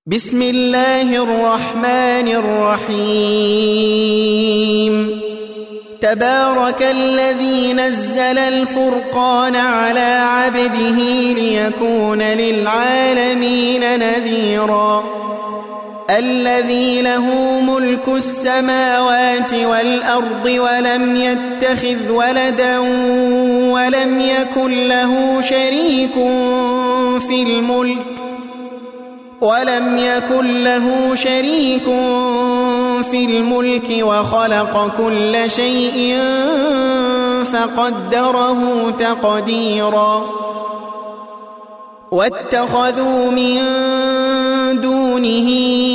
بسم الله الرحمن الرحيم تبارك الذي نزل الفرقان على عبده ليكون للعالمين نذيرا الذي له ملك السماوات والأرض ولم يتخذ ولدا ولم يكن له شريك في الملك وخلق كل شيء فقدره تقديرا واتخذوا من دونه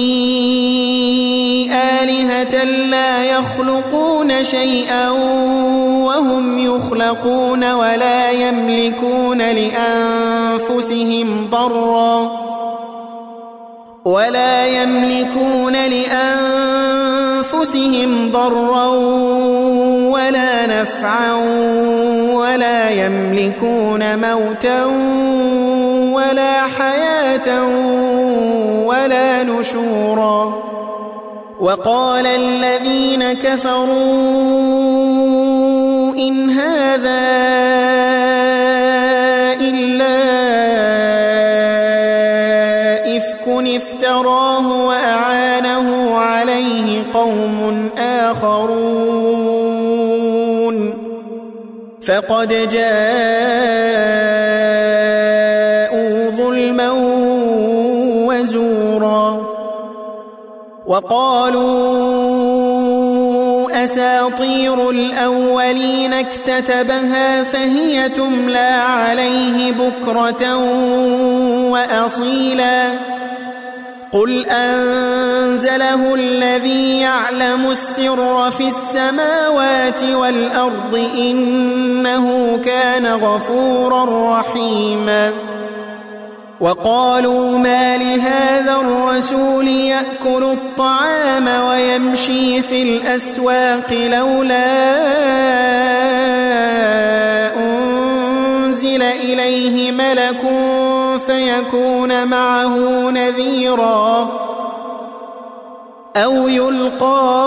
آلهة لا يخلقون شيئا وهم يخلقون ولا يملكون لأنفسهم ضرا ولا نفعا ولا يملكون موتا ولا حياة ولا نشورا وقال الذين كفروا إن هذا إلا إفك افتراه وأعانه عليه قوم آخرون فقد جاءوا ظلما وزورا وقالوا أساطير الأولين اكتتبها فهي تملى عليه بكرة وأصيلا قل أنزله الذي يعلم السر في السماوات والأرض إنه كان غفورا رحيما وقالوا ما لهذا الرسول يأكل الطعام ويمشي في الأسواق لولا أنزل إليه ملك فيكون معه نذيرا أو يلقى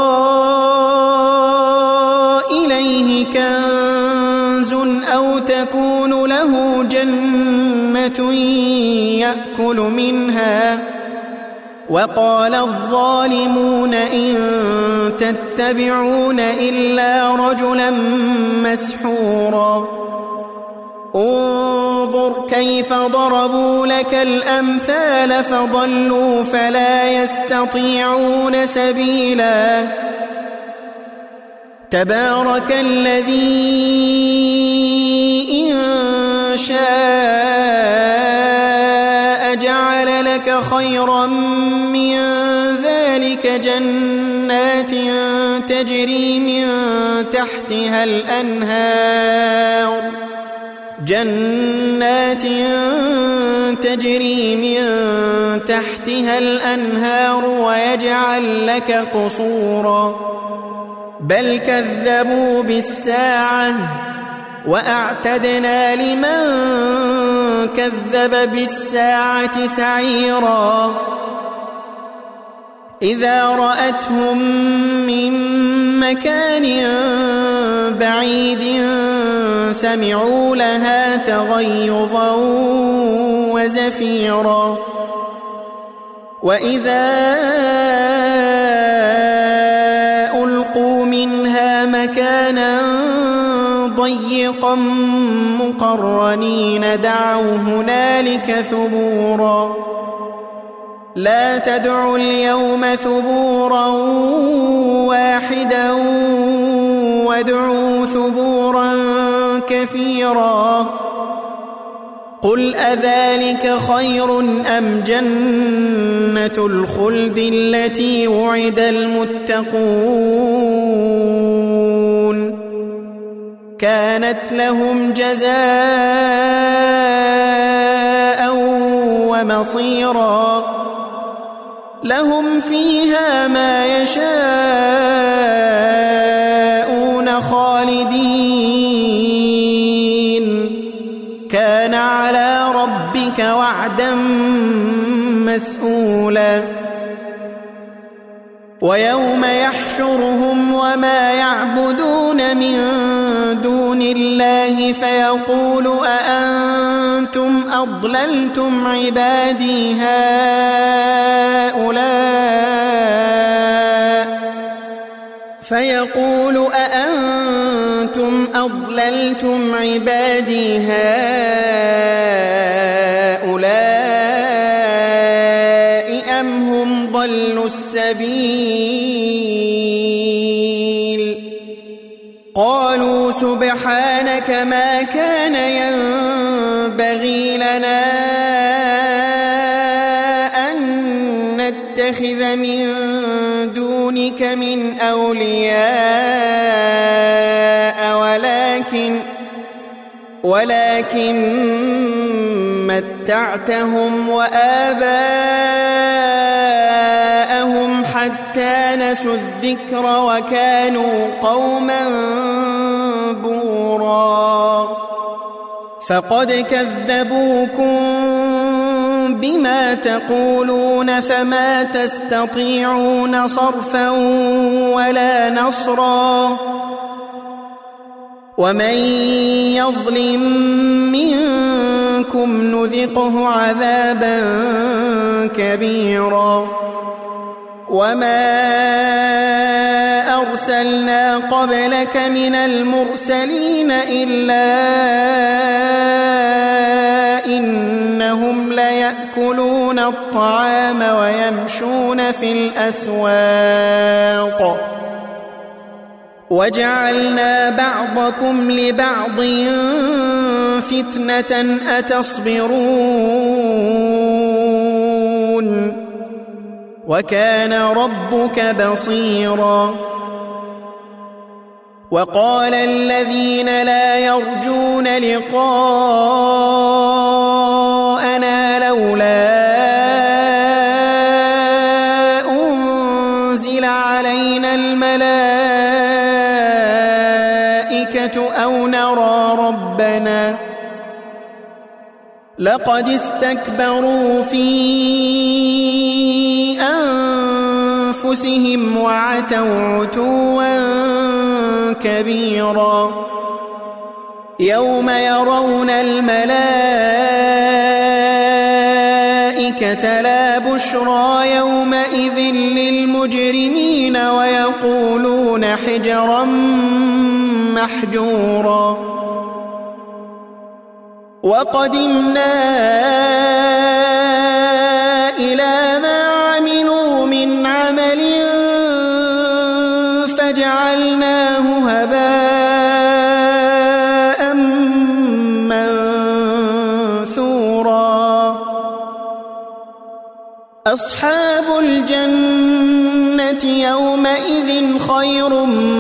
إليه كنز أو تكون له جنة يأكل منها وقال الظالمون إن تتبعون إلا رجلا مسحورا انظر كيف ضربوا لك الأمثال فضلوا فلا يستطيعون سبيلا تبارك الذي إن شاء جعل لك خيرا من ذلك جنات تجري من تحتها الأنهار ويجعل لك قصورا بل كذبوا بالساعة وأعتدنا لمن كذب بالساعة سعيرا إذا رأتهم من مكان بعيد سمعوا لها تغيظا وزفيرا وإذا ألقوا منها مكانا ضيقا مقرنين دعوا هنالك ثبورا لا تدعوا اليوم ثبورا واحدا وادعوا ثبورا كثيرا قل أذلك خير أم جنة الخلد التي وعد المتقون كانت لهم جزاء ومصيرا لهم فيها ما يشاءون خالدين كان على ربك وعدا مسؤولا ويوم يحشرهم وما يعبدون من دون الله فيقول أأنتم أضللتم عبادي هؤلاء أم هم ضلوا السبيل قالوا سبحانك ما كان ينبغي لنا أن نتخذ من دونك من أولياء ولكن متعتهم وآباءهم حتى نسوا الذكر وكانوا قوما بورا فقد كذبوكم بما تقولون فما تستطيعون صرفا ولا نصرا ومن يظلم منكم نذقه عذابا كبيرا وما أرسلنا قبلك من المرسلين إلا إنهم ليأكلون الطعام ويمشون في الأسواق وجعلنا بعضكم لبعض فتنة أتصبرون وكان ربك بصيرا وقال الذين لا يرجون لقاءنا لولا أنزل علينا الملائكة أو نرى ربنا لقد استكبروا في أنفسهم وعتوا عتوا كبيرا يوم يرون الملائكة لا بشرى يومئذ للمجرمين ويقولون حجرا محجورا وقدمنا إلى ما عملوا من عمل فجعلناه هباء منثورا أصحاب الجنة يومئذ خير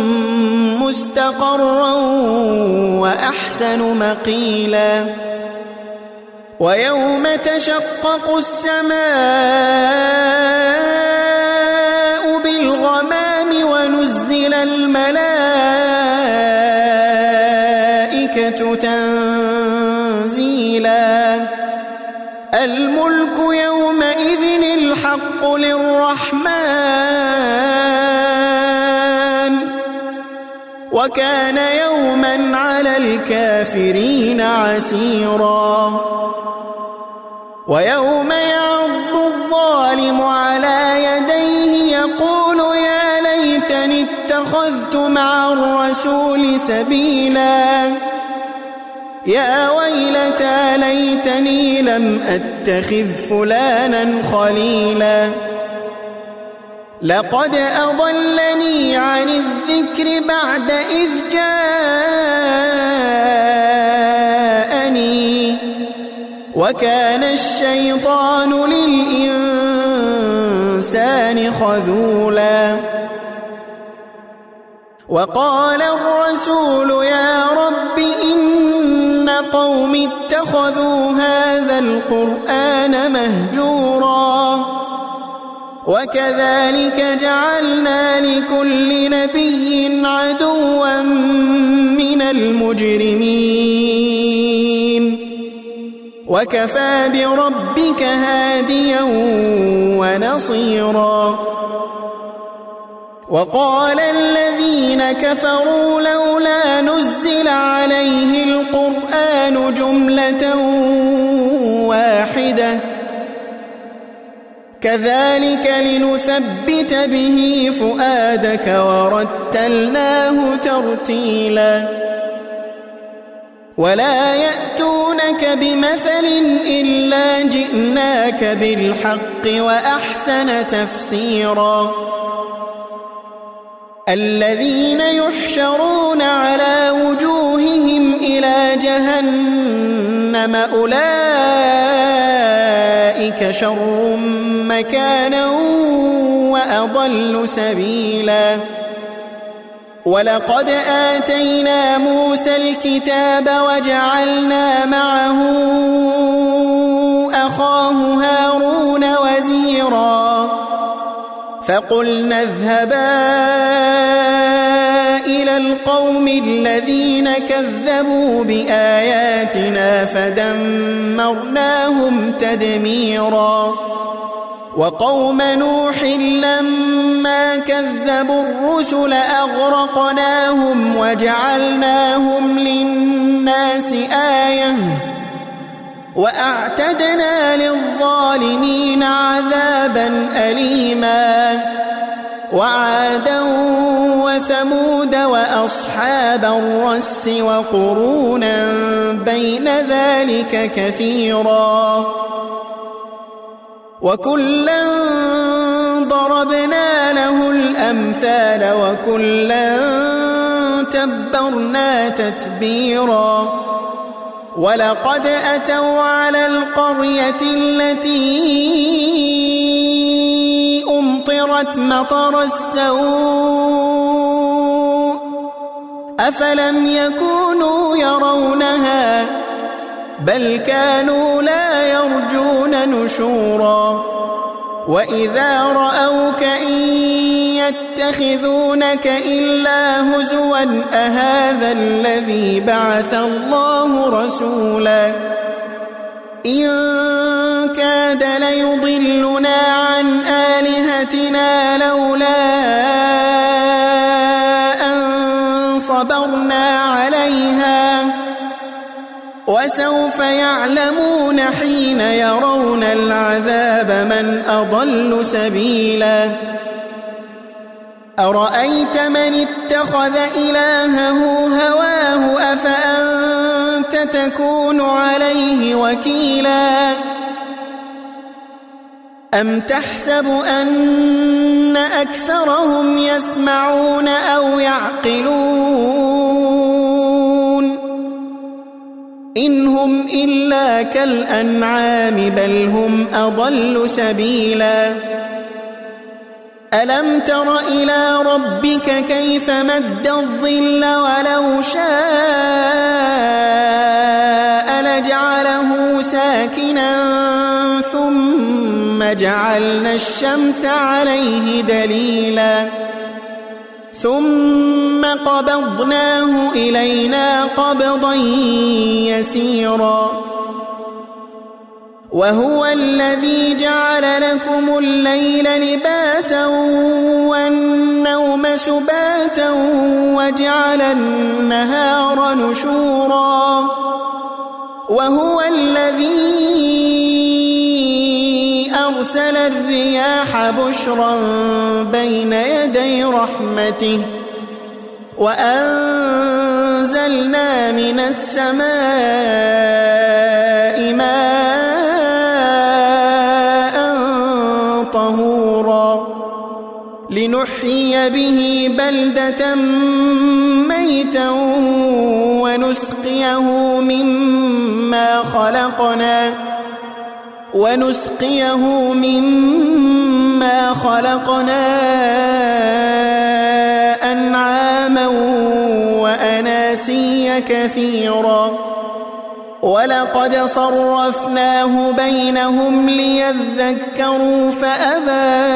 مستقرا وأحسن مقيلا ويوم تشقق السماء بالغمام ونزل الملائكة تنزيلا الملك يومئذ الحق للرحمن وكان يوما على الكافرين عسيرا ويوم يعض الظالم على يديه يقول يا ليتني اتخذت مع الرسول سبيلا يا ويلتى ليتني لم أتخذ فلانا خليلا لقد أضلني عن الذكر بعد إذ جاءني وكان الشيطان للإنسان خذولا وقال الرسول يا رب إن قوم اتخذوا هذا القرآن مهجورا وكذلك جعلنا لكل نبي عدوا من المجرمين وكفى بربك هاديا ونصيرا وقال الذين كفروا لولا نزل عليه القرآن جملة واحدة كذلك لنثبت به فؤادك ورتلناه ترتيلا ولا يأتونك بمثل إلا جئناك بالحق وأحسن تفسيرا الذين يحشرون على وجوههم إلى جهنم أولئك شر مكانا وأضل سبيلا ولقد آتينا موسى الكتاب وجعلنا معه أخاه هارون وزيرا فقلنا اذهبا إلى القوم الذين كذبوا بآياتنا فدمرناهم تدميرا وقوم نوح لما كذبوا الرسل أغرقناهم وجعلناهم للناس آية وأعتدنا للظالمين عذابا أليما وعادا وثمود وأصحاب الرس وقرونا بين ذلك كثيرا وكلا ضربنا له الأمثال وكلا تبرنا تتبيرا ولقد أتوا على القرية التي أمطرت مطر السوء أفلم يكونوا يرونها بل كانوا لا يرجون نشورا وإذا رأوك إن يتخذونك إلا هزوا أهذا الذي بعث الله رسولا إن كاد ليضلنا عن آلهتنا لولا أن صبرنا عليها وسوف يعلمون حين يرون العذاب من أضل سبيلا أرأيت من اتخذ إلهه هواه أفأنت تكون عليه وكيلا أم تحسب أن أكثرهم يسمعون أو يعقلون إن هم إلا كالأنعام بل هم أضل سبيلا ألم تر إلى ربك كيف مد الظل ولو شاء لجعله ساكنا ثم جعلنا الشمس عليه دليلا ثم قبضناه إلينا قبضا يسيرا وهو الذي جعل لكم الليل لباسا والنوم سباتا وجعل النهار نشورا وهو الذي أرسل الرياح بشرا بين يدي رحمته وأنزلنا من السماء ماء طهورا لنحيي به بلدة ميتا ونسقيه مما خلقنا أنعاما وأناسيا كثيرا ولقد صرفناه بينهم ليذكروا فأبى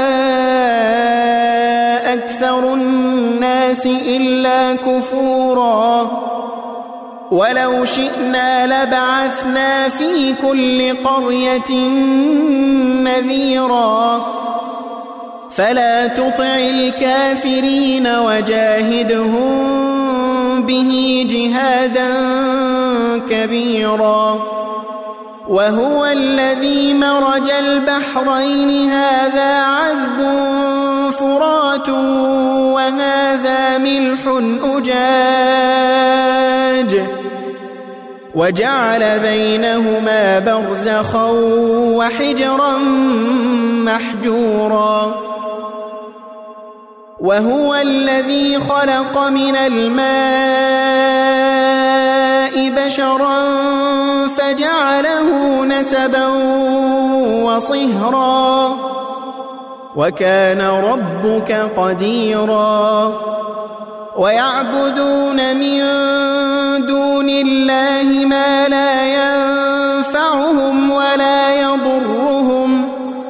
أكثر الناس إلا كفورا ولو شئنا لبعثنا في كل قرية نذيرا فلا تطع الكافرين وجاهدهم به جهادا كبيرا وهو الذي مرج البحرين هذا عذب فرات وهذا ملح أجاج وجعل بينهما برزخا وحجرا محجورا وهو الذي خلق من الماء بشرا فجعله نسبا وصهرا وكان ربك قديرا ويعبدون من دون الله ما لا ينفعهم ولا يضرهم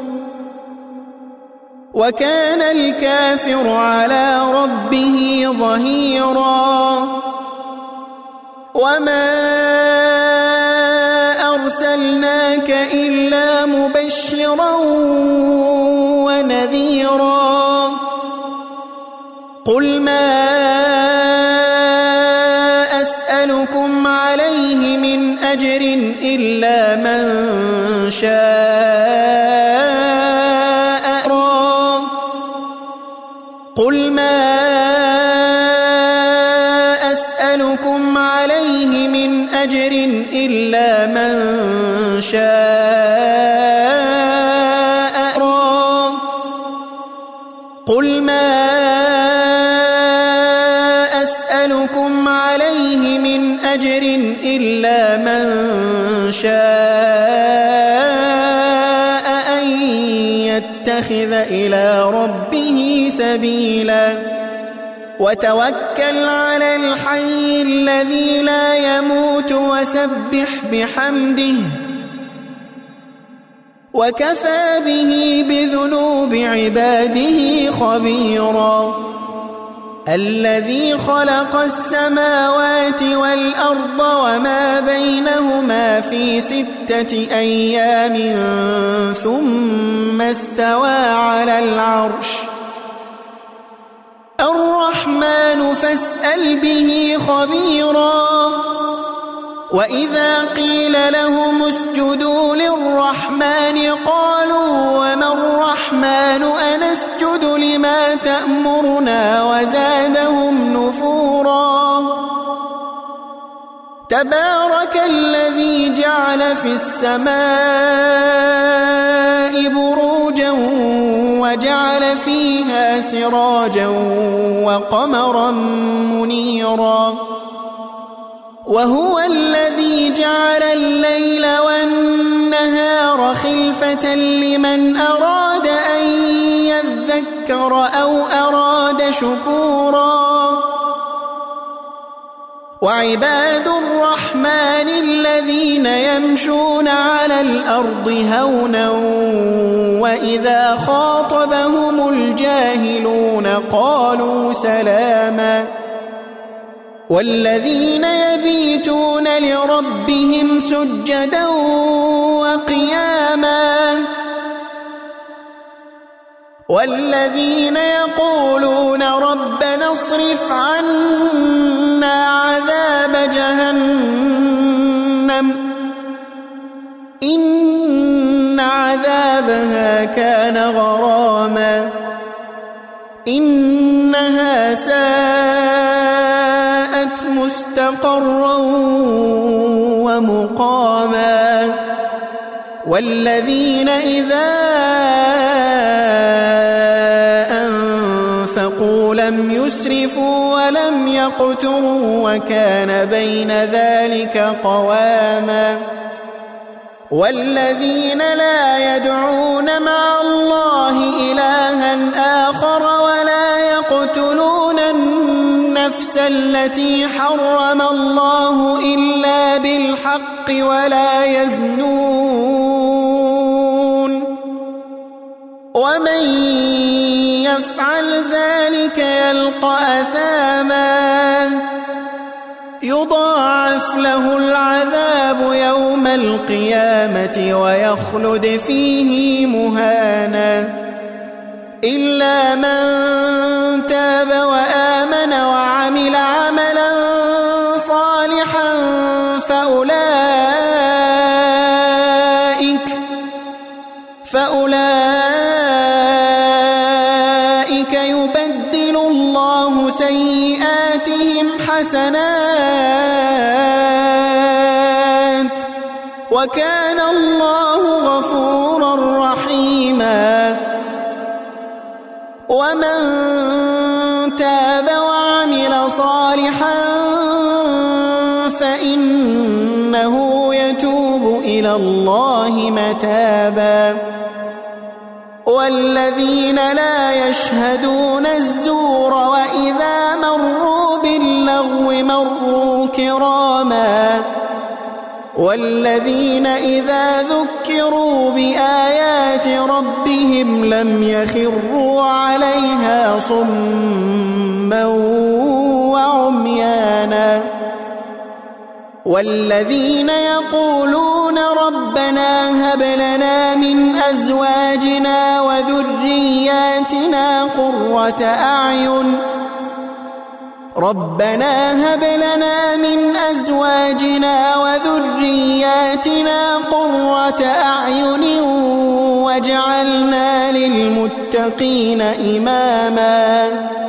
وكان الكافر على ربه ظهيرا وما أرسلناك إلا مبشرا ونذيرا قل ما أسألكم عليه من أجر إلا من شاء قل ما أسألكم عليه من أجر إلا من شاء قل ما أسألكم عليه من أجر إلا من شاء أن يتخذ إلى ربه سبيلا وتوكل على الحي الذي لا يموت وسبح بحمده وكفى به بذنوب عباده خبيرا الذي خلق السماوات والأرض وما بينهما في 6 أيام ثم استوى على العرش الرحمن فاسأل به خبيرا وإذا قيل لهم اسجدوا للرحمن قالوا وما الرحمن أنسجد لما تأمرنا وزادهم نفورا تبارك الذي جعل في السماء بروجا وجعل فيها سراجا وقمرا منيرا وهو الذي جعل الليل والنهار خلفة لمن أراد أن يذكر أو أراد شكورا وعباد الرحمن الذين يمشون على الأرض هونا وإذا خاطبهم الجاهلون قالوا سلاما والذين يبيتون لربهم سجدا وقياما والذين يقولون ربنا اصرف عنا عذاب جهنم إن عذابها كان غراما إنها ساءت مستقرا ومقاما والذين إذا أنفقوا لم يسرفوا ولم يقتروا وكان بين ذلك قواما والذين لا يدعون مع الله إلها آخر ولا يقتلون النفس التي حرم الله إلا بالحق ولا يزنون ومن يفعل ذلك يلقى أثاما يضاعف يضاعف له العذاب يوم القيامة ويخلد فيه مهانا إلا من تاب وآمن وعمل عملا صالحا فأولئك يبدل الله سيئاتهم حسنات وكان الله غفورا رحيما ومن تاب وعمل صالحا فإنه يتوب إلى الله متابا والذين لا يشهدون الزور وإذا مروا باللغو مروا كراما والذين إذا ذكروا بآيات ربهم لم يخروا عليها صما وعميانا والذين يقولون ربنا هب لنا من أزواجنا وذرياتنا قرة أعين واجعلنا للمتقين إماما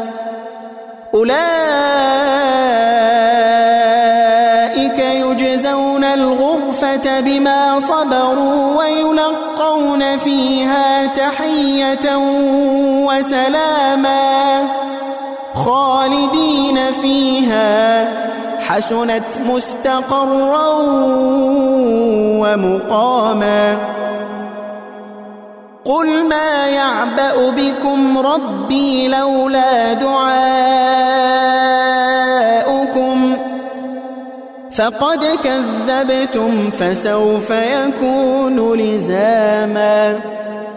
أولئك يجزون الغرفة بما صبروا ويلقون فيها تحية وسلاما خالدين فيها حسنت مستقرا ومقاما قل ما يعبأ بكم ربي لولا دعاؤكم فقد كذبتم فسوف يكون لزاما